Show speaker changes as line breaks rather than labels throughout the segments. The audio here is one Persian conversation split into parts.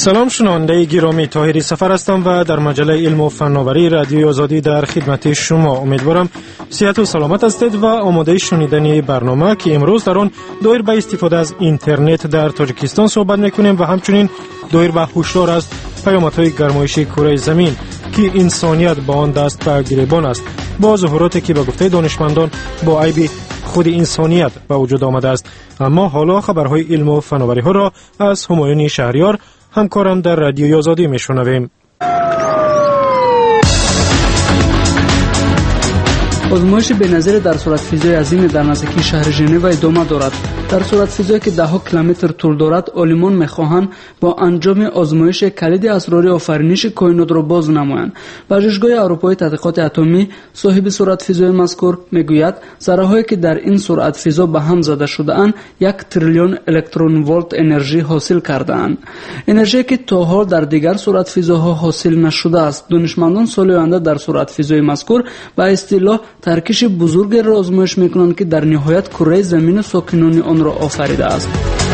سلام شنونده گرامی، طاهری سفر هستم و در مجله علم و فناوری رادیوی آزادی در خدمت شما. امیدوارم صحت و سلامت هستید و آماده شنیدن برنامه که امروز در آن دایر به استفاده از اینترنت در تاجیکستان صحبت میکنیم و همچنین دایر به هشدار از پیامدهای گرمایش کره زمین که انسانیت با آن دست به گریبان است، با ظهوراتی که به گفته دانشمندان با عیب خود انسانیت به وجود آمده است. اما حالا خبرهای علم و فناوری ها را از همایون شهریار همکارم در رادیوی آزادی میشنویم.
آزمایش بنظیر در صورت فضای عظیم در نزدیکی شهر ژنو ادامه دارد. در صورت فضایی که 10 کیلومتر طول دارد، عالمان می‌خواهند با انجام آزمایش کلید اسرار آفرینش کائنات را باز نمایند. پژوهشگاه اروپایی تحقیقات اتمی صاحب صورت فضای مذکور میگوید ذره‌هایی که در این سرعت فضا به هم زده شده‌اند 1 تریلیون الکترون ولت انرژی حاصل کرده‌اند. انرژی که تا حال در دیگر سرعت فضاها حاصل نشده است. دانشمندان سال آینده در سرعت فضای مذکور به اصطلاح ترکش بزرگ را آزمایش می‌کنند که در نهایت کره زمین و ساکنان آن را آفریده است.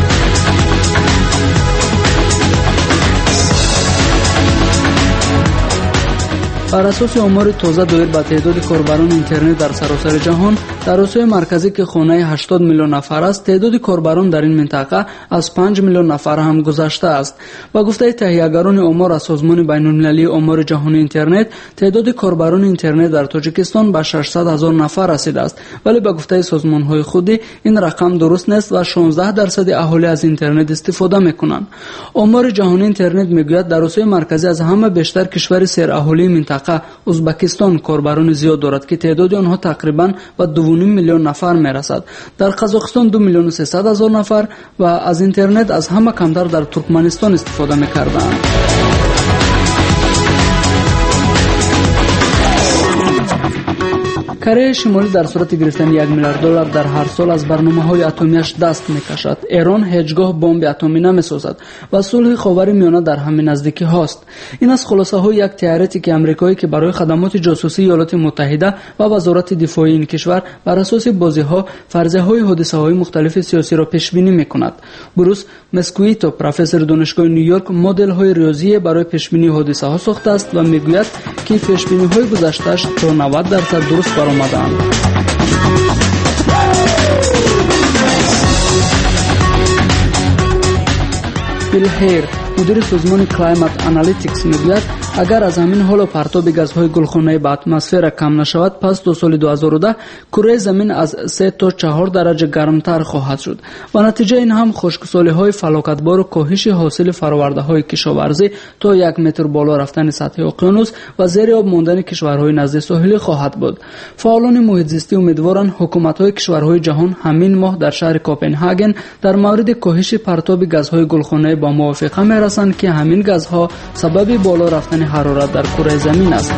بر اساس آمار تازه دایر به تعداد کاربران اینترنت در سراسر جهان، در آسیای مرکزی که خانه 80 میلیون نفر است، تعداد کاربران در این منطقه از 5 میلیون نفر هم گذشته است. با گفته تهیه‌گران آمار از سازمان بین‌المللی آمار جهانی اینترنت، تعداد کاربران اینترنت در تاجیکستان به 600,000 نفر رسیده است. ولی با گفته سازمان‌های خودی این رقم درست نیست و 16% اهالی از اینترنت استفاده می‌کنند. آمار جهانی اینترنت میگوید در آسیای مرکزی از همه بیشتر کشور سیر اهالی منطقه ازبکستان کاربران زیاد دارد که تعداد آنها تقریباً به 2.5 میلیون نفر میرسد. در قزاقستان 2,300,000 نفر و از اینترنت از همه کمتر در ترکمنستان استفاده می‌کردند. کره شمالی در صورت گرفتن 1 میلیارد دلار در هر سال از برنامه‌های اتمیش دست می‌کشد. ایران هیچگاه بمب اتمی نمی‌سازد و صلح خاورمیانه در همین نزدیکی هاست. این از خلاصه‌های یک تئوریک امریکایی که برای خدمات جاسوسی ایالات متحده و وزارت دفاع این کشور بر اساس بازی‌ها فرضیه‌های حادثه‌های مختلف سیاسی را پیش‌بینی می‌کند. بروس مسکویتو، پروفسور دانشگاه نیویورک، مدل‌های ریاضی برای پیش‌بینی حادثه‌ها ساخته است و می‌گوید که پیش‌بینی‌های گذشته‌اش تا 90% درست آمدند. بیل هیر، مدیر سازمان کلایمت انالیتیکس میگوید اگر از همین حال پرتاب گازهای گلخانه‌ای به اتمسفر کم نشود، پس تا سال 2010 کره زمین از 3 تا 4 درجه گرمتر خواهد شد و نتیجه این هم خشکسالی‌های فلاکتبار و کاهش حاصل فرآورده‌های کشاورزی تا 1 متر بالا رفتن سطح اقیانوس و زیر آب ماندن کشورهای نزد ساحلی خواهد بود. فعالان محیط زیستی امیدوارند حکومت‌های کشورهای جهان همین ماه در شهر کوپنهاگن در مورد کاهش پرتاب گازهای گلخانه‌ای با موافقه می‌رسند که همین گازها سبب بالا رفتن حرارت در کره زمین است.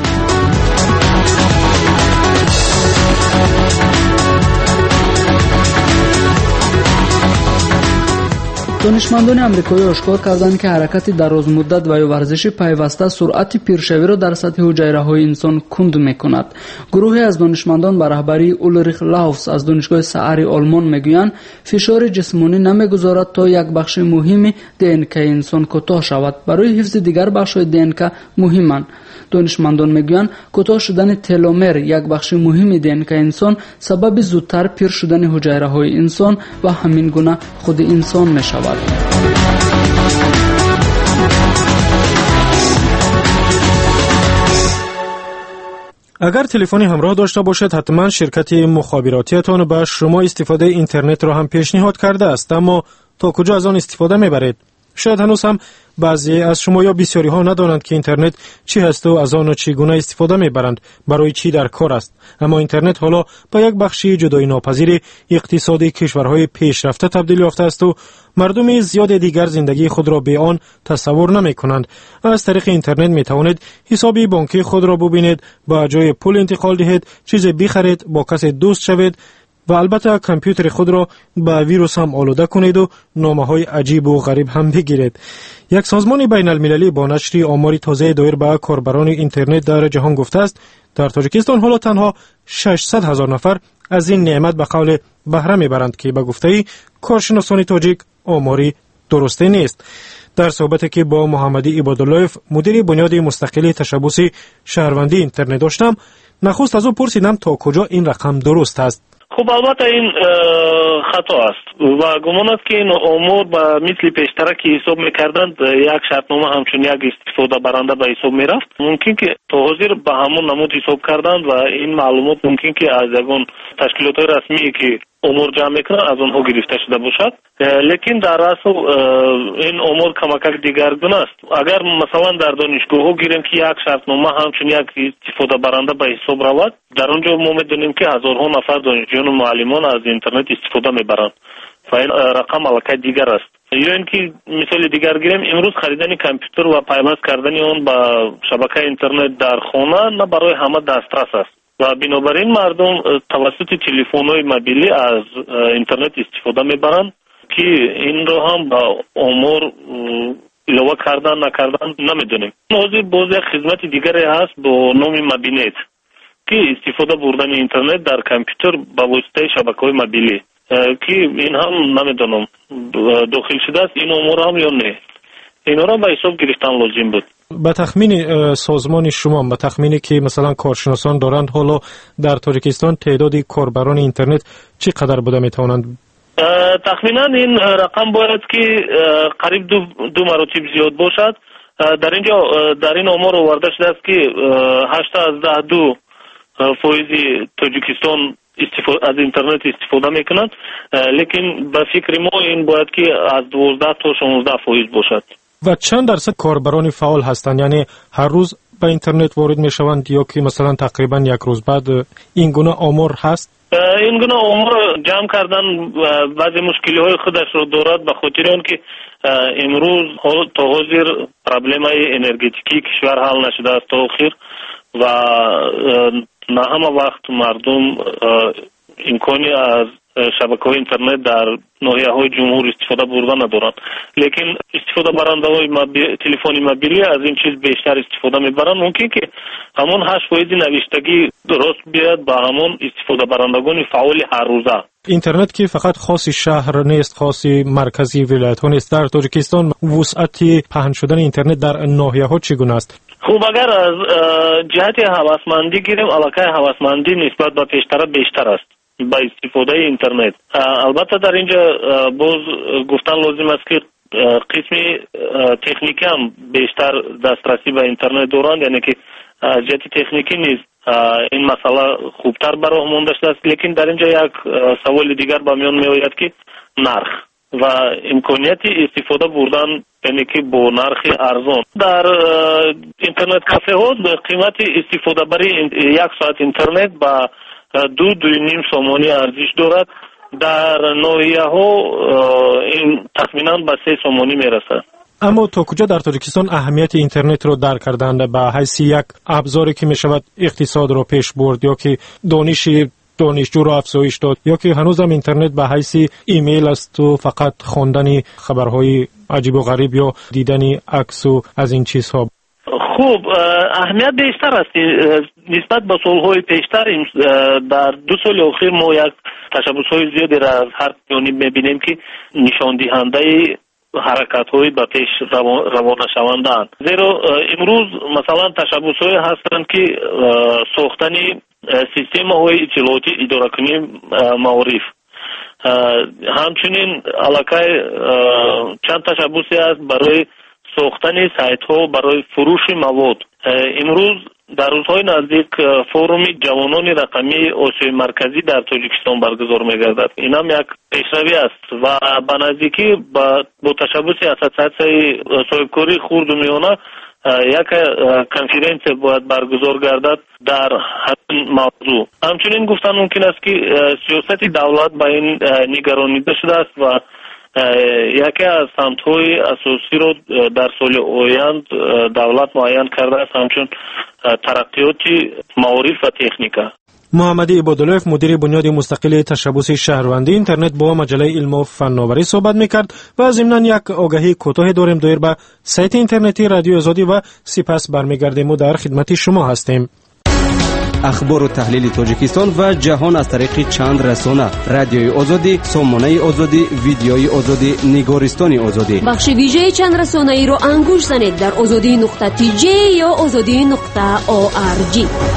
دانشمندان آمریکایی آشکار کردند که حرکت دراز مدت و یا ورزش پیوسته سرعت پیرشوی را در سطح حجره‌های انسان کند می‌کند. گروهی از دانشمندان به رهبری اولریخ لاوس از دانشگاه سعری آلمان میگویند فشار جسمانی نمیگذارد تا یک بخش مهمی DNK انسان کوتاه شود. برای حفظ دیگر بخش‌های DNK مهمند. دانشمندان میگویند کوتاه شدن تلومر، یک بخش مهمی DNK انسان، سبب زودتر پیر شدن حجره‌های انسان و همین گونه خود انسان می‌شود.
اگر تلفنی همراه داشته باشد، حتما شرکت مخابراتیتان به شما استفاده اینترنت را هم پیشنهاد کرده است، اما تا کجا از آن استفاده میبرید؟ شاید هنوز هم بعضی از شما یا بسیاری ها ندانند که اینترنت چی هست و از آن چگونه استفاده میبرند، برای چی در کار است. اما اینترنت حالا به یک بخشی جدایی ناپذیر اقتصادی کشورهای پیشرفته تبدیل یافته است و مردم زیاد دیگر زندگی خود را به آن تصور نمی کنند. از طریق اینترنت می توانید حساب بانکی خود را ببینید، با جای پول انتقال دهید، چیز بخرید، با کسی دوست شوید و البته کامپیوتر خود را با ویروس هم آلوده کنید و نامه‌های عجیب و غریب هم بگیرید. یک سازمان بین المللی با نشر آماری تازه دایر به کاربران اینترنت در جهان گفته است در تاجیکستان حالا تنها 600,000 نفر از این نعمت به قول بهره میبرند که به گفته کارشناسان تاجیک آماری درسته نیست. در صحبتی که با محمدی عباداللهف مدیر بنیاد مستقل تشبث شهروندی اینترنت داشتم، نخست از او پرسیدم تا کجا این رقم درست است.
خب البته این خطا است و گمان است که این امور به مثل پیشترک حساب میکردند یک شرطنامه همچون یک استفاده برنده به حساب میرفت. ممکن که تا حاضر به همون نمود حساب کردند و این معلومات ممکن که از یگان تشکیلات رسمی که امور جمع میکنند از آنها گرفته شده باشد، لیکن در اصل این امور کمک دیگرگون است. اگر مثلا در دانشگاه ها گیریم که یک شرطنامه همچون یک استفاده برنده به حساب رود، در اونجا ما میدونیم که هزارها نفر دانشجویان و معلمان از اینترنت استفاده میبرند و این رقم الکی دیگر است. یا اینکه مثال دیگر گیریم، امروز خریدن کامپیوتر و پیوست کردن اون به شبکه اینترنت در خانه نه برای همه دسترس است و بنابراین مردم توسط تلفن‌های موبیلی از اینترنت استفاده میبرند که این رو هم با امور علاوه کردن نکردن نمیدونیم. موضوع باز یک خدمت دیگری هست با نام مبینت که استفاده بردن اینترنت در کامپیوتر با واسطه شبکه‌های موبیلی که این هم نمیدونم داخل شده است این امور هم یا نه. اینا را به حساب گرفتن لازم بود.
به تخمین سازمان شما، به تخمینی که مثلا کارشناسان دارند، حالا در تاجیکستان تعداد کاربران اینترنت چقدر بوده میتوانند؟
تخمینا این رقم باید که قریب دو مراتب زیاد باشد. در این امور آورده شده است که 8.2% تاجیکستان از اینترنت استفاده میکنند، لیکن به فکر ما این باید که از 12 تا 16% باشد.
و چند درصد کاربران فعال هستند؟ یعنی هر روز به اینترنت وارد میشوند یا که مثلا تقریبا یک روز بعد این گونه آمار هست؟
این گونه آمار جمع کردن بعضی مشکلی های خودش رو دارد، به خاطر اون که امروز تا حاضر پرابلم های انرژتیکی کشور حل نشده است تا آخر و نه همه وقت مردم امکانی از شبکه‌های اینترنت در ناحیه‌های جمهور استفاده بردن ندارند، لیکن استفاده برنده‌های تلفنی موبیلی از این چیز بیشتر استفاده میبرند. ممکن که همون 8% نوشتگی درست بیاد با همون استفاده برندگان فعال هر روزه.
اینترنت که فقط خاص شهر نیست، خاص مرکزی ولایت‌ها نیست. در تاجیکستان وسعت پهن شدن اینترنت در ناحیه‌ها چگونه است؟
خوب، اگر از جهت هوسمندی گیریم، علاقه هوسمندی نسبت به پیشتر بیشتر است با استفاده اینترنت. البته در اینجا باز گفتن لازم است که قسمی تکنیکی هم بیشتر دسترسی به اینترنت دارند، یعنی که از جهت تکنیکی نیست این مسئله خوبتر برای مونده شده است، لیکن در اینجا یک سوال دیگر به میان می آید که نرخ و امکانیت استفاده بردن، یعنی که با نرخ ارزان. در اینترنت کافه ها قیمت استفاده برای یک ساعت اینترنت با 2.5 سومانی ارزش دارد. در ناحیه ها این تقریبا به 3 سومانی میرسد.
اما تا کجا در تاجیکستان اهمیت اینترنت رو درک کردند به حیث یک ابزاری که می شود اقتصاد رو پیش برد یا که دانشجو رو افزایش داد، یا که هنوز هم اینترنت به حیث ایمیل است و فقط خواندن خبرهای عجیب و غریب یا دیدن عکس و از این چیزها؟
خوب، اهمیت بیشتر است نسبت به سالهای پیشتر. در 2 سال اخیر ما یک تشبث‌های زیادی را از هر جانب می‌بینیم که نشان دهنده حرکت‌های به پیش روانه شوندند. زیرا امروز مثلا تشبث‌های هستند که ساختن سیستم‌های اطلاعاتی اداره‌کنی معارف، همچنین علاقه چند تشبثی است برای ساختن سایت‌ها برای فروش مواد. امروز در روزهای نزدیک فوروم جوانان رقمی آسیای مرکزی در تاجیکستان برگزار می‌گردد. این هم یک پیشروی است و به نزدیکی با تشبث اساسیه صاحبکاری خرد و میانه یک کنفرانس باید برگزار گردد در همین موضوع. همچنین گفتن ممکن است که سیاست دولت به این نگرانیده شده است و یکی از سمت‌های اساسی رو در سال آینده دولت معین کرده است، همچون ترقیات معارف و تکنیکا.
محمدی عباداللهف مدیر بنیاد مستقل تشبث شهروندی اینترنت با مجله علم و فناوری صحبت می‌کرد و ضمن یک آگهی کوتاه داریم دایر به سایت اینترنتی رادیو آزادی و سپس برمیگردیم و در خدمت شما هستیم.
اخبار و تحلیل تاجیکستان و جهان از طریق چند رسانه: رادیوی آزادی، سامانه آزادی، ویدیوی آزادی، نگارستان آزادی.
بخش ویژه چند رسانه‌ای رو انگوش زنید در azadi.tj یا azadi.org.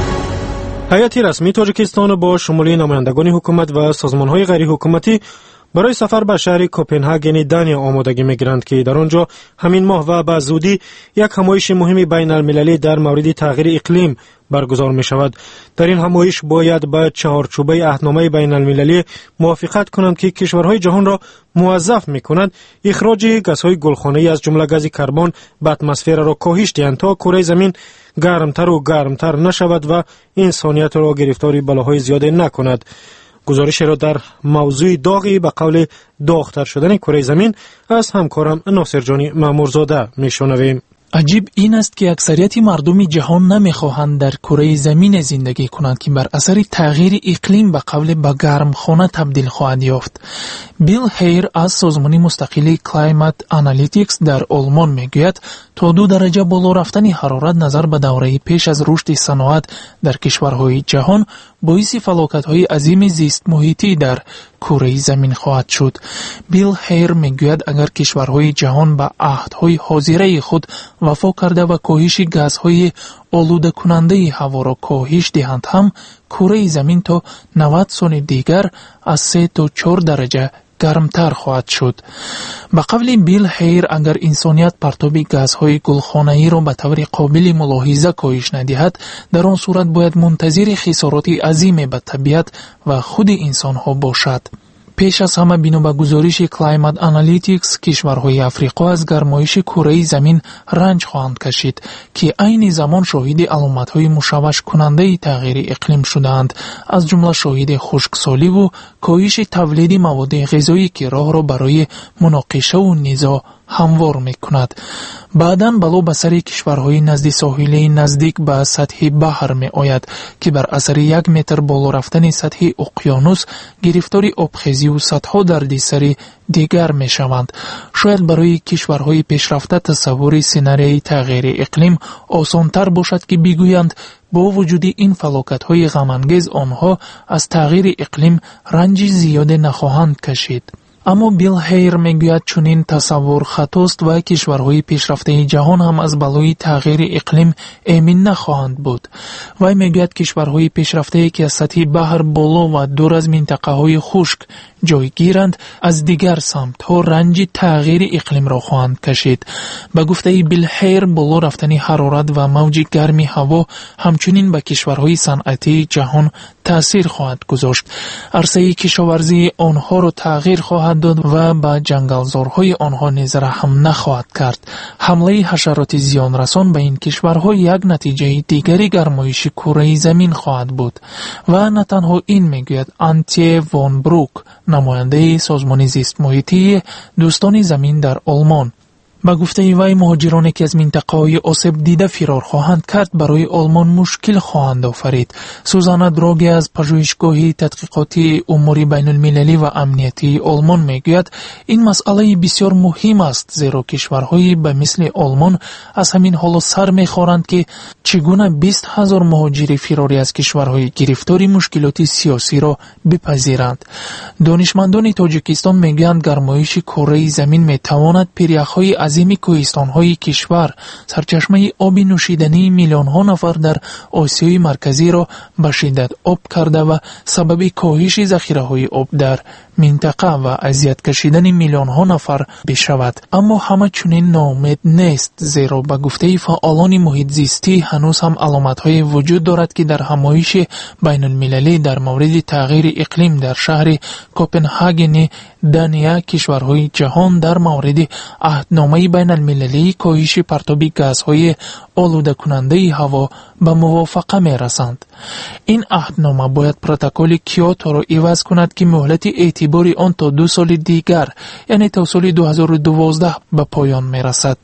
هیئت رسمی تاجیکستان با شمول نمایندگان حکومت و سازمان‌های غیر حکومتی برای سفر به شهر کوپنهاگن دانیا آمادگی می‌گیرند که در آنجا همین ماه و به زودی یک همایش مهم بین المللی در مورد تغییر اقلیم برگزار می‌شود. در این همایش باید با چهارچوبه عهدنامه بین المللی موافقت کنند که کشورهای جهان را موظف می‌کند اخراج گازهای گلخانه‌ای از جمله گاز کربن به اتمسفر را کاهش دهند تا کره زمین گرمتر و گرمتر نشود و انسانیت را گرفتار بلاهای زیاد نکند. گزارش را در موضوع داغی به قول داغتر شدن کره زمین از همکارم ناصرجانی مامورزاده میشنویم.
عجیب این است که اکثریت مردم جهان نمیخواهند در کره زمین زندگی کنند که بر اثر تغییر اقلیم به قول به گرمخانه تبدیل خواهد یافت. بیل هیر از سازمان مستقل کلایمت آنالیتیکس در آلمان میگوید تا 2 درجه بالا رفتن حرارت نظر به دوره پیش از رشد صنعت در کشورهای جهان باعث فلاکت‌های عظیم زیست محیطی در کره زمین خواهد شد. بیل هیر میگوید اگر کشورهای جهان به عهدهای حاضره خود وفا کرده و کاهش گازهای آلوده کننده هوا را کاهش دهند هم کره زمین تا 90 سال دیگر از 3 تا 4 درجه گرمتر خواهد شد. به قول بیل هیر اگر انسانیت پرتاب گازهای گلخانه‌ای را به طور قابل ملاحظه کاهش ندهد در آن صورت باید منتظر خسارات عظیم به طبیعت و خود انسان‌ها باشد. پیش از همه بنا به گزارش کلایمت آنالیتیکس کشورهای افریقا از گرمایش کره زمین رنج خواهند کشید که عین زمان شاهد علامت‌های مشوش کننده تغییر اقلیم شدند، از جمله شاهد خشکسالی و کاهش تولید مواد غذایی که راه را برای مناقشه و نزاع هموار می‌کند. بعداً بلا به سر کشورهای نزد ساحلی نزدیک به سطح بحر می‌آید که بر اثر 1 متر بالا رفتن سطح اقیانوس گرفتار آبخیزی و صدها دردسر دیگر می‌شوند. شاید برای کشورهای پیشرفته تصور سناریوی تغییر اقلیم آسان‌تر باشد که بگویند با وجود این فلاکت‌های غم‌انگیز آنها از تغییر اقلیم رنج زیاد نخواهند کشید. اما بیل هیر میگوید چنین تصور خطاست و کشورهای پیشرفته جهان هم از بلای تغییر اقلیم ایمن نخواهند بود. و میگوید کشورهای پیشرفته که از سطح بحر بالا و دور از منطقه های خشک جای گیرند از دیگر سمت ها رنج تغییر اقلیم را خواهند کشید. به گفته بیل هیر بالا رفتن حرارت و موج گرمی هوا همچنین به کشورهای صنعتی جهان تأثیر خواهد گذاشت. عرصه کشاورزی آنها را تغییر خواهد داد و به جنگلزارهای آنها نیز رحم نخواهد کرد. حمله حشرات زیان رسان به این کشورها یک نتیجه دیگری گرمایش کره زمین خواهد بود. و نه تنها این میگوید آنتی وان بروک، نماینده سازمان زیست محیطی دوستان زمین در آلمان. به گفته وی مهاجرانی که از منطقه‌های آسیب دیده فرار خواهند کرد برای آلمان مشکل خواهند آفرید. سوزانا دراگی از پژوهشگاه تحقیقاتی امور بین المللی و امنیتی آلمان میگوید این مسئله بسیار مهم است زیرا کشورهای به مثل آلمان از همین حال سر میخورند که چگونه 20,000 مهاجر فراری از کشورهای گرفتار مشکلات سیاسی را بپذیرند. دانشمندان تاجیکستان میگویند گرمایش کره زمین میتواند پیریخ‌های عظیم کوهستان‌های کشور، سرچشمه آب نوشیدنی میلیون‌ها نفر در آسیای مرکزی را به شدت آب کرده و سبب کاهش ذخیره‌های آب در منطقه و اذیت کشیدن میلیون‌ها نفر بشود. اما همه چنین ناامید نیست زیرا به گفته فعالان محیط زیستی هنوز هم علامت‌های وجود دارد که در همایش بین المللی در مورد تغییر اقلیم در شهر کوپنهاگن دانیا کشورهای جهان در مورد عهدنامه بین المللی کاهش پرتاب گازهای آلوده کننده هوا به موافقه می رسند. این عهدنامه باید پروتکل کیوتو را عوض کند که مهلت اعتبار آن تا 2 سال دیگر یعنی تا سال 2012 به پایان می رسد.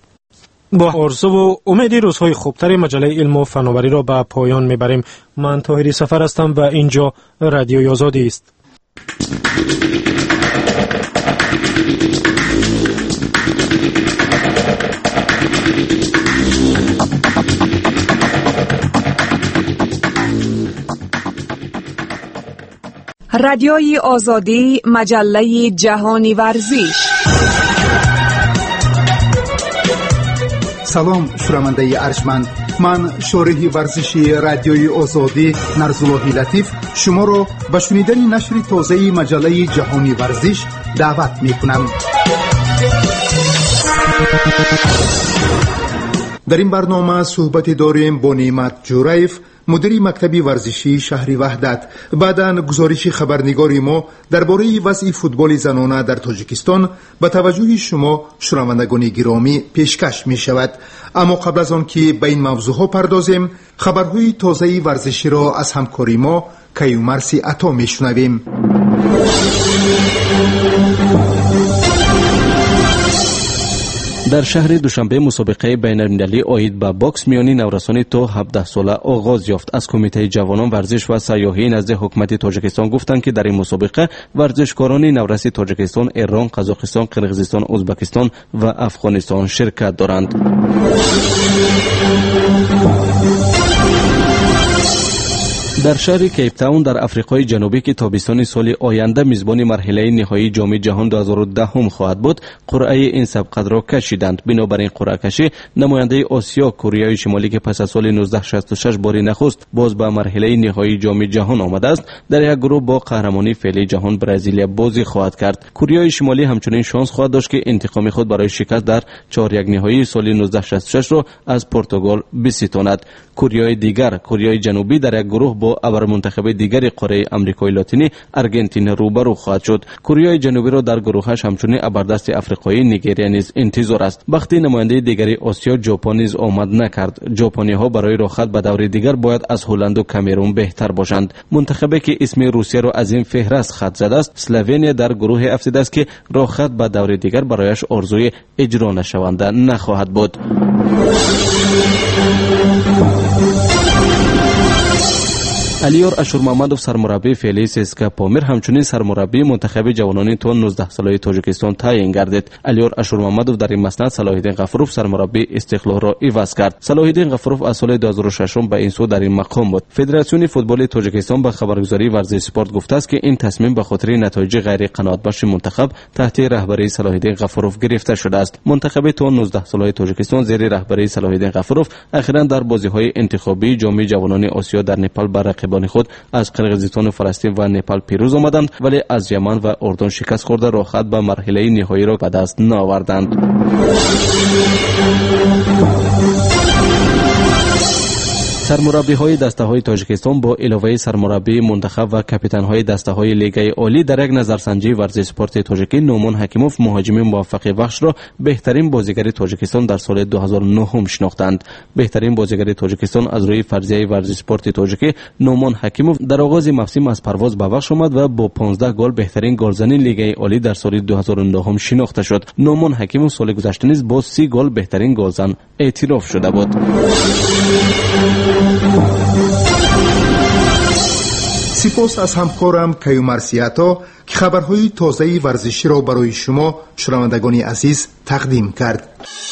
با آرزو و امید روزهای خوبتر مجله علم و فناوری را به پایان می بریم. من طاهری سفر هستم و اینجا رادیوی آزادی است.
رادیوی آزادی، مجله جهانی ورزش.
سلام شنونده ارجمند، من شارح ورزشی رادیوی آزادی نرزاللهی لطیف شما را به شنیدن نشر تازه مجله جهانی ورزش دعوت می کنم. در این برنامه صحبت داریم با نعمت جورایف، مدیر مکتب ورزشی شهر وحدت. بعداً گزارش خبرنگار ما درباره وضع فوتبال زنانه در تاجیکستان به توجه شما شنوندگان گرامی پیشکش می شود. اما قبل از آن که به این موضوع ها پردازیم، خبرهای تازه ورزشی را از همکاری ما کیومرثی عطا می شنویم.
در شهر دوشنبه مسابقه بین‌المللی عاید به باکس میانی نورسانی تا 17 ساله آغاز یافت. از کمیته جوانان ورزش و سیاحی نزد حکومت تاجیکستان گفتند که در این مسابقه ورزشکاران نورسی تاجیکستان، ایران، قزاقستان، قرقیزستان، ازبکستان و افغانستان شرکت دارند. در شهر کیپ تاون در آفریقای جنوبی که تابستان سال آینده میزبان مرحله نهایی جام جهان 2010 خواهد بود، قرعه این سبقت را کشیدند. بنابراین قرعه کشی نماینده آسیا کره شمالی که پس از سال 1966 بار نخست باز به مرحله نهایی جام جهان آمده است، در یک گروه با قهرمانی فعلی جهان برزیل بازی خواهد کرد. کره شمالی همچنین شانس خواهد داشت که انتقام خود برای شکست در 4-1 نهایی سال 1966 را از پرتغال بستاند. کره دیگر، کره جنوبی، در یک گروه با ابرمنتخب دیگر قاره آمریکای لاتینی آرژانتین روبرو خواهد شد. کره جنوبی را در گروهش همچنین ابردست آفریقایی نیگریا نیز انتظار است. وقتی نماینده دیگری آسیا ژاپن نیز آمد نکرد. ژاپنی ها برای راحت به دور دیگر باید از هلند و کامرون بهتر باشند. منتخبی که اسم روسیه را از این فهرست خط زده است، اسلوونیا در گروه افتاده است که راحت به دور دیگر برایش آرزوی اجرا نشونده نخواهد بود. علیار اشورمحمدوف سرمربی فعلی سسکا پامیر همچنین سرمربی منتخب جوانان تا 19 ساله تاجیکستان تعیین گردید. علیار اشورمحمدوف در این مسند صلاح‌الدین غفوروف سرمربی استقلال را عوض کرد. صلاح‌الدین غفوروف از سال 2006 به این سو در این مقام بود. فدراسیون فوتبال تاجیکستان به خبرگزاری ورزش اسپورت گفته است که این تصمیم به خاطر نتایج غیر قناعتبخش منتخب تحت رهبری صلاح‌الدین غفوروف گرفته شده است. منتخب تا 19 ساله تاجیکستان زیر رهبری صلاح‌الدین غفوروف اخیراً در بازی‌های انتخابی جام جوانان آسیا در نپال بر خود از قرقیزستان و فلسطین و نپال پیروز آمدند، ولی از یمن و اردن شکست خورده راحت به مرحله نهایی را به دست نآوردند. سرمربی‌های دسته‌های تاجیکستان با علاوه سرمربی منتخب و کاپیتان‌های دسته‌های لیگ عالی در یک نظرسنجی ورزش اسپورت تاجیکی نومان حکیموف مهاجم موفق بخش را بهترین بازیگر تاجیکستان در سال 2009 شناختند. بهترین بازیگر تاجیکستان از روی فرضیه ورزش اسپورت تاجیکی نومان حکیموف در آغاز موسم از پرواز به بخش آمد و با 15 گل بهترین گلزنی لیگ عالی در سال 2009 شناخته شد. نومان حکیموف سال گذشته نیز با 30 گل بهترین گلزن اعتراف شده بود.
سپاس از همکارم کیومرثی عطا که خبرهای تازه ورزشی را برای شما شنوندگان عزیز تقدیم کرد.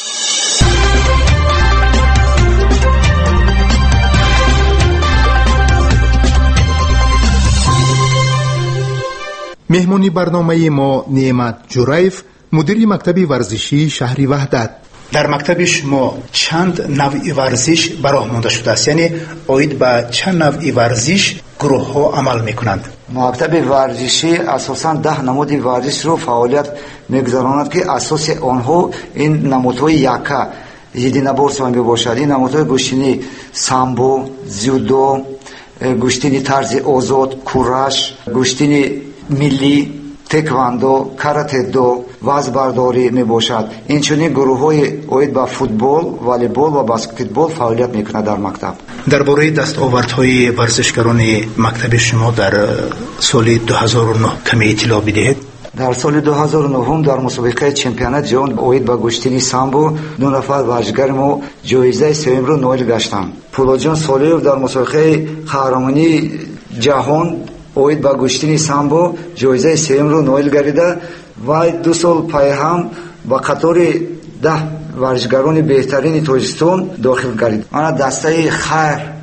مهمانی برنامه ما نعمت جورایف، مدیر مکتب ورزشی شهر وحدت. در مکتب شما چند نوع ورزش براه مانده شده است؟ یعنی عاید به چند نوع ورزش گروه ها عمل میکنند؟
مکتب ورزشی اساساً 10 نمود ورزش رو فعالیت میگذراند که اساس آنها این نمودهای یکا یدینبورس می باشد. این نمودهای گوشتنی سامبو، زیودو، گوشتنی طرز آزاد، کورش، گوشتنی ملی، تکواندو، کاراته دو، وزنبرداری می باشد. این چنین گروه های عاید به فوتبال، والیبال و بسکتبال فعالیت میکنند در مکتب.
درباره دستاوردهای ورزشکاران مکتب شما در سال 2009 کمی اطلاع بدهید.
در سال 2009 در مسابقه چمپیونات جهان عاید به گشتنی سامبو 2 نفر ورزشکار ما جایزه سوم رو نایل گشتند. پولاجان سالیوف در مسابقه قهرمانی جهان عاید به گشتنی سامبو جایزه سوم رو نایل گردیده و 2 سال پای هم با قطار 10 ورزشکاران بهترین تاجیکستان داخل گردید. آن دسته خیر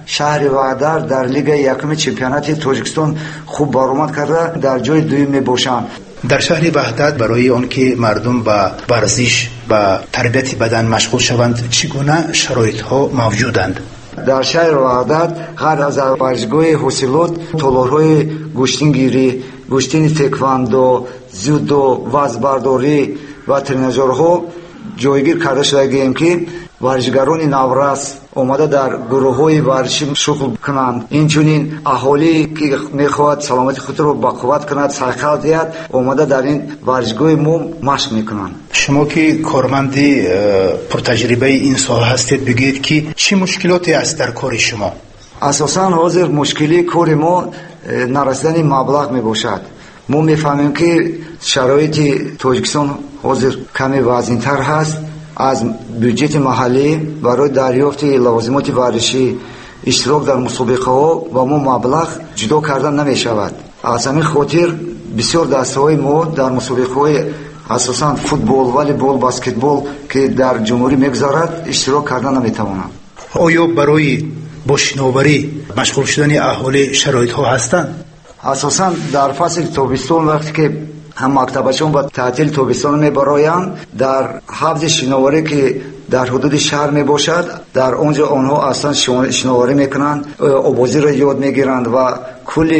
шаҳри ваҳдат дар лигаи якуми чемпионати тоҷикистон хуб баромад карда дар ҷои дуюм мебошанд.
дар шаҳри ваҳдат барои он ки мардум ба варзиш ба тарбияти бадан машғул шаванд чӣ гуна шароитҳо мавҷуданд?
дар шаҳри ваҳдат ғайр аз варзишгоҳи ҳосилот толорҳои гӯштингирӣ, гӯштини теквандо, зюдо, вазнбардорӣ ва тренажерҳо ҷойгир карда шудагием ки варзишгарони наврас омада дар гурӯҳҳои варзишӣ шуғл кунанд. Инчунин аҳолӣ ки мехоҳад саломати худро бақувват кунад, сайқал диҳад, омада дар ин варзишгоҳи мо машқ мекунанд.
шумо ки корманди пуртаҷрибаи ин соҳа ҳастед, бигӯед ки чӣ мушкилоте аст дар кори шумо?
асосан ҳозир мушкилии кори мо нарасидани маблағ мебошад. мо мефаҳмем ки шароити тоҷикистон ҳозир каме вазнинтар ҳаст. аз бюджети маҳаллӣ барои дарёфти лавозимоти варзишӣ, иштирок дар мусобиқаҳо ва мо маблағ ҷудо карда намешавад. аз ҳамин хотир бисёр дастаҳои мо дар мусобиқаҳои асосан футбол, волейбол, баскетбол ки дар ҷумҳурӣ мегузарад иштирок карда наметавонанд.
оё барои бо шиноварӣ машғул шудани аҳолӣ шароитҳо ҳастанд?
асосан дар фасли тобистон вақте ки ҳам мактабачон ба таътили тобистон мебароянд, дар ҳавзи шиноварӣ ки дар ҳудуди шаҳр мебошад, дар онҷо онҳо аслан шиноварӣ мекунанд, овозиро ёд мегиранд ва кулли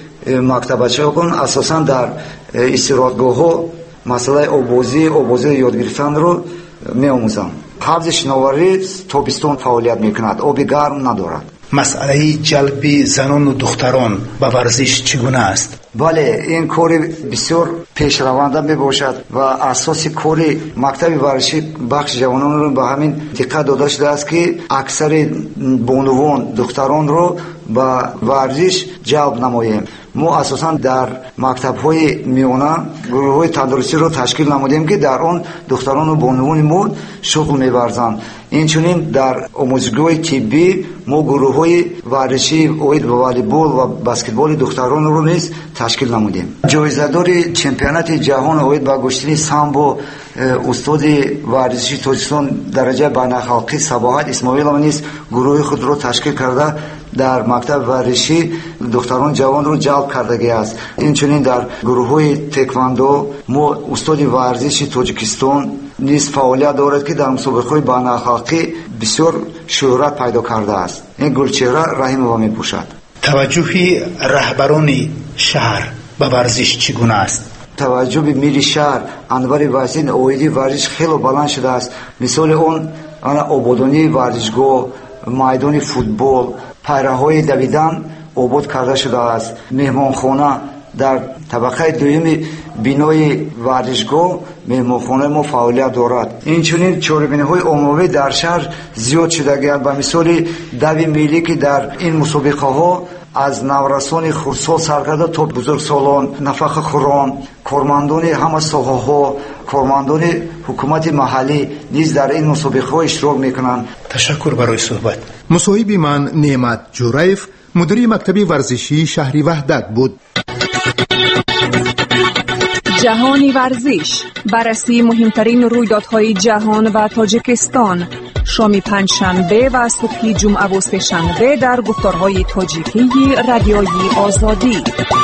мактабачон асосан дар истироҳатгоҳҳо масъалаи овозиро ёд гирифтанро меомӯзанд. ҳавзи шиноварӣ тобистон фаъолият мекунад, оби гарм надорад.
масъалаи ҷалби занону духтарон ба варзиш чӣ гуна аст?
бале, ин кори бисёр пешраванда мебошад ва асоси кори мактаби варзиши бахши ҷавононро ба ҳамин диққат дода шудааст ки аксари бонувон духтаронро ба варзиш ҷалб намоем. мо асосан дар мактабҳои миёна гурӯҳҳои тандурустиро ташкил намудем ки дар он духтарону бонувони мо шуғл меварзанд. инчунин дар омӯзишгоҳи тиббӣ мо гурӯҳҳои варзиши оид ба волейбол ва баскетболи духтаронро низ ташкил намудем. ҷоизадори чемпионати ҷаҳон оид ба гӯштини самбо устоди варзиши тоҷикистон дараҷаи байналхалқӣ Сабоҳат Исмоилова низ гурӯҳи худро ташкил карда дар мактаби варзиши духтарони ҷавонро ҷалб кардагӣ аст. инчунин дар гурӯҳҳои теквандо мо устоди варзиши Тоҷикистон низ фаъолият дорад ки дар мусобиқаҳои байналхалқӣ бисёр шӯҳрат пайдо кардааст. ин Гулчеҳра Раҳимова мебошад.
таваҷҷӯҳи раҳбарони шаҳр ба варзиш чӣ гуна аст?
таваҷҷӯҳи милли шаҳр Анвари Вазин оиди варзиш хело баланд шудааст. мисоли он ободонии варзишгоҳ, майдони футбол, пайраҳои давидан обод карда шудааст. меҳмонхона дар табақаи дуюми бинои варзишгоҳ меҳмонхонаи мо фаъолият дорад. инчунин чорабиниҳои оммавӣ дар шаҳр зиёд шудагианд. ба мисоли дави миллӣ ки дар ин мусобиқаҳо аз наврасони хурдсол сар карда то бузургсолон, нафақахӯрон, кормандони ҳама соҳаҳо, кормандони ҳукумати маҳаллӣ низ дар ин мусобиқаҳо иштирок мекунанд.
ташаккур барои суҳбат. мусоҳиби ман Неъмат Ҷураев, мудири мактаби варзишии шаҳри ваҳдат буд.
جهانی ورزش، بررسی مهمترین رویدادهای جهان و تاجیکستان، شام پنجشنبه و صبح جمعه و سه‌شنبه در گفتارهای تاجیکی رادیوی آزادی.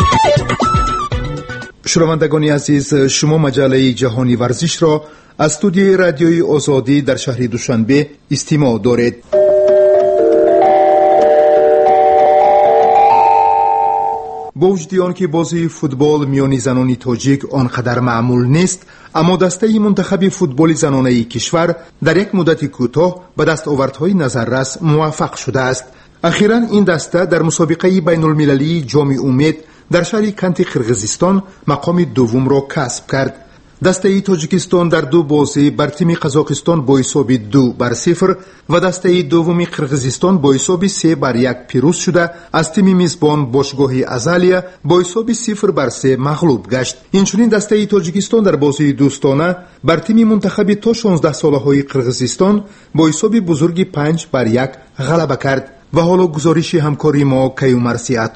شنوندگان عزیز، شما مجله جهانی ورزش را از استودیوی رادیوی آزادی در شهر دوشنبه استماع دارید. با وجود آنکه بازی فوتبال میان زنان تاجیک آنقدر معمول نیست، اما دسته منتخب فوتبال زنانه کشور در یک مدت کوتاه به دستاوردهای نظررس موفق شده است. اخیراً این دسته در مسابقه بین المللی جام امید در شهر کنت قرقیزستان مقام دوم را کسب کرد. دسته تاجیکستان در دو بازی بر تیم قزاقستان با حساب 2-0 و دسته دوم قرقیزستان با حساب 3-1 پیروز شده از تیم میزبان باشگاه ازالیا با حساب 0-3 مغلوب گشت. اینچنین دسته تاجیکستان در بازی دوستانه بر تیم منتخب تا 16 ساله های قرقیزستان با حساب بزرگ 5-1 غلبه کرد. و حالا گزارش همکاری ما کیومرسی عطا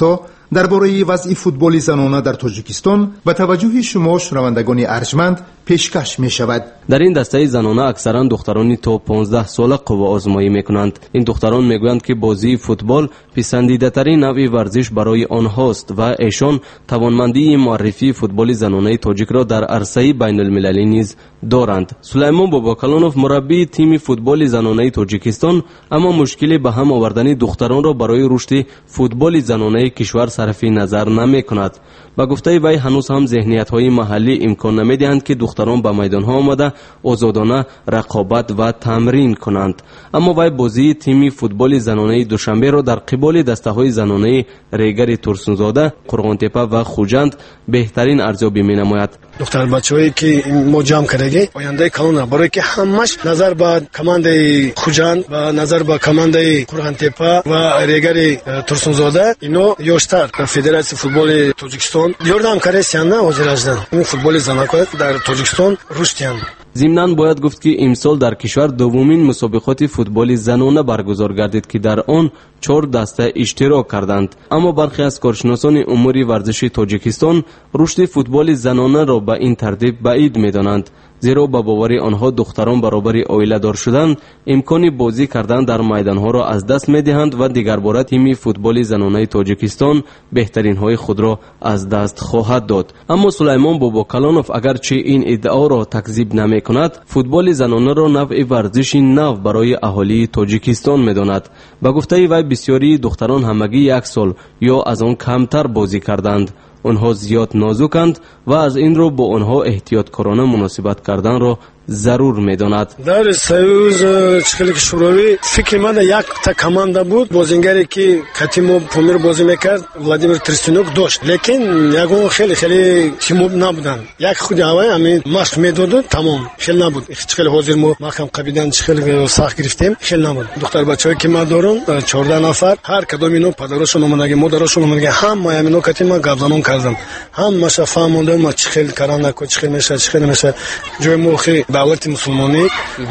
درباره وضع فوتبال زنانه در تاجیکستان به توجه شما شنوندگان ارجمند پیشکش می شود.
در این دسته زنانه اکثرا دخترانی تا 15 ساله قوه آزمایی میکنند. این دختران میگویند که بازی فوتبال پسندیده ترین نوع ورزش برای آنهاست و ایشان توانمندی معرفی فوتبال زنانه تاجیک را در عرصه بین المللی نیز دارند. سلیمان باباکلانوف مربی تیم فوتبال زنانه تاجیکستان اما مشکلی به هم آوردن دختران را برای رشد فوتبال زنانه کشور صرف نظر نمی کند. با گفته وی هنوز هم ذهنیت های محلی امکان نمی دهند که دختران به میدان ها آمده آزادانه رقابت و تمرین کنند. اما وی بازی تیم فوتبال زنانه دوشنبه را در قبال دسته های زنانه ریگر ترسونزاده، قرغانتپه و خوجند بهترین ارزیابی می نماید.
دختر بچه‌ای که ما جمع کردیم آینده کانون برای که همش نظر به کمانده خوجند و نظر به کمانده قرغانتپه و ریگر ترسونزاده اینو یوشتر فدراسیون فوتبال تاجیکستان یاردم کردن حاضر هستند. این فوتبال زنانه در تاجیکستان رشدیان.
ضمناً باید گفت که امسال در کشور دومین مسابقات فوتبال زنانه برگزار گردید که در آن 4 دسته اشتراک کردند. اما برخی از کارشناسان امور ورزشی تاجیکستان رشد فوتبال زنانه را به این ترتیب بعید می‌دانند، زیرا با باور آنها دختران برابر عائله دار شدن امکان بازی کردن در میدانها را از دست می‌دهند و دیگر بار تیم فوتبال زنانه تاجیکستان بهترین های خود را از دست خواهد داد. اما سلیمان باباکلانوف اگرچه این ادعا را تکذیب نمی‌کند، فوتبال زنانه را نوع ورزشی نو برای اهالی تاجیکستان می‌داند. با گفته وی بسیاری دختران همگی 1 سال یا از آن کمتر بازی کردند. آنها زیاد نازکند و از این رو با آنها احتیاطکارانه مناسبت کردن را ضرور می‌داند.
در سیوز چخلی شوروی فکر من یک تا کمانده بود بازیگری که کاتیمو پومیر بازی میکرد ولادیمیر ترستینوک داشت، لیکن یگون خیلی تیموب نبودن. یک خود هوای همین مشق میداد تمام خیلی نبود. چخلی حاضر ما محکم قبیدن چخلی سخت گرفتیم خیلی نبود. دختر بچه‌ای که ما دارم 14 نفر هر کدوم اینو پدرشون اومدن مادرشون اومدن هم ما همینو کاتیما گردانون کردم. هم ماشا فهموندم ما چخلی کارا نکو چخلی میشه جای موخی دولت مسلمانی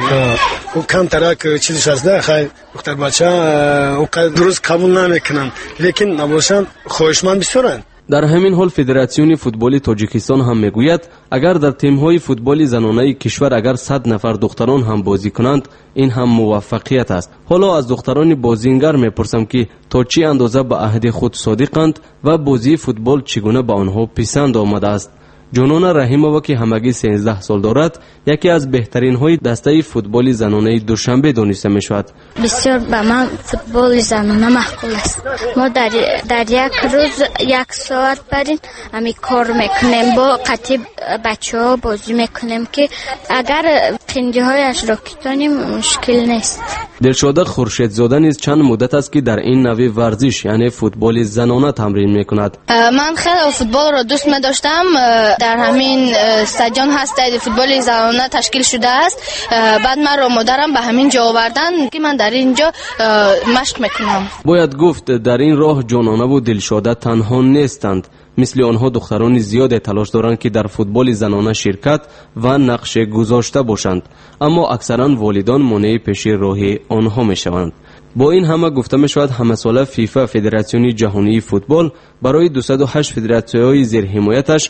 او کم ترک چیزش هسته خیلی دختر بچه او درست قبول نمیکنن، لیکن نباشن خواهشمند بسیارن.
در همین حال فدراسیون فوتبال تاجیکستان هم میگوید اگر در تیم‌های فوتبال زنانه کشور اگر 100 نفر دختران هم بازی کنند این هم موفقیت است. حالا از دختران بازیگر میپرسم که تا چه اندازه به عهد خود صادقند و بازی فوتبال چگونه به آنها پسند آمده است. جنون رحیمووا که همگی 13 سال دارد یکی از بهترین های دسته فوتبال زنانه دوشنبه دانسته می شود.
بسیار به من فوتبال زنانه معقول است. ما در یک روز 1 ساعت بریم همی کار میکنیم با قطعی بچه ها بازی میکنیم که اگر قندی هایش را کتانیم مشکل نیست.
دلشاده خورشیدزاده نیز چند مدت است که در این نوع ورزش یعنی فوتبال زنانه تمرین میکند.
من خیلی فوتبال را دوست می داشتم. در همین استادیوم هست فوتبال زنانه تشکیل شده است. بعد من را مادرم به همین جا آوردن که من در اینجا مشق میکنم.
باید گفت در این راه جانانه و دلشاده تنها نیستند. مثل آنها دختران زیاد تلاش دارند که در فوتبال زنانه شرکت و نقش گذاشته باشند، اما اکثرا والدان مانع پیش راه آنها میشوند. با این همه گفته می شود همه ساله فیفا فدراسیون جهانی فوتبال برای 208 فدراسیون‌های زیر حمایتش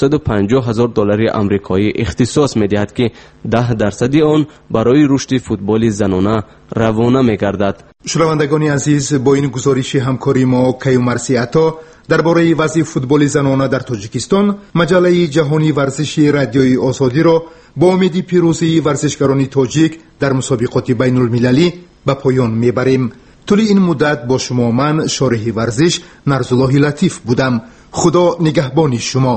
$250,000 آمریکایی اختصاص می دهد که 10% آن برای رشد فوتبال زنانه روانه می گردد.
شنوندگان عزیز، با این گزارش همکاری ما کیومرثی عطا درباره وضع فوتبال زنانه در تاجیکستان، مجله جهانی ورزشی رادیوی آزادی را با امید پیروزی ورزشکاران تاجیک در مسابقات بین المللی به پایان میبریم. طول این مدت با شما من شارح ورزش نرزالله لطیف بودم. خدا نگهبان شما.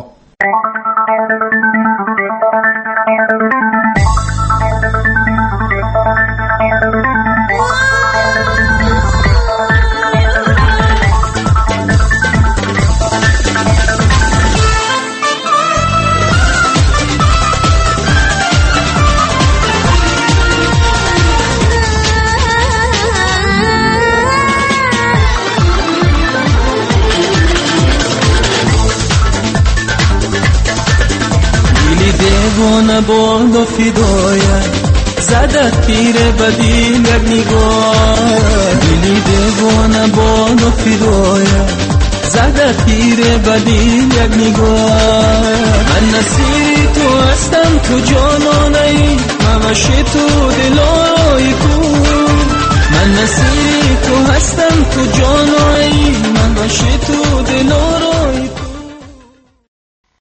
دیوانه باد و فدایت زدت پیر بدی نگاه، دلی دیوانه باد و فدایت زده تیر بدین یک نگاه. من نصیر تو هستم تو جانانه من وشی تو دلارای تو. من نصیر تو هستم تو جانانه من وشی تو دلارای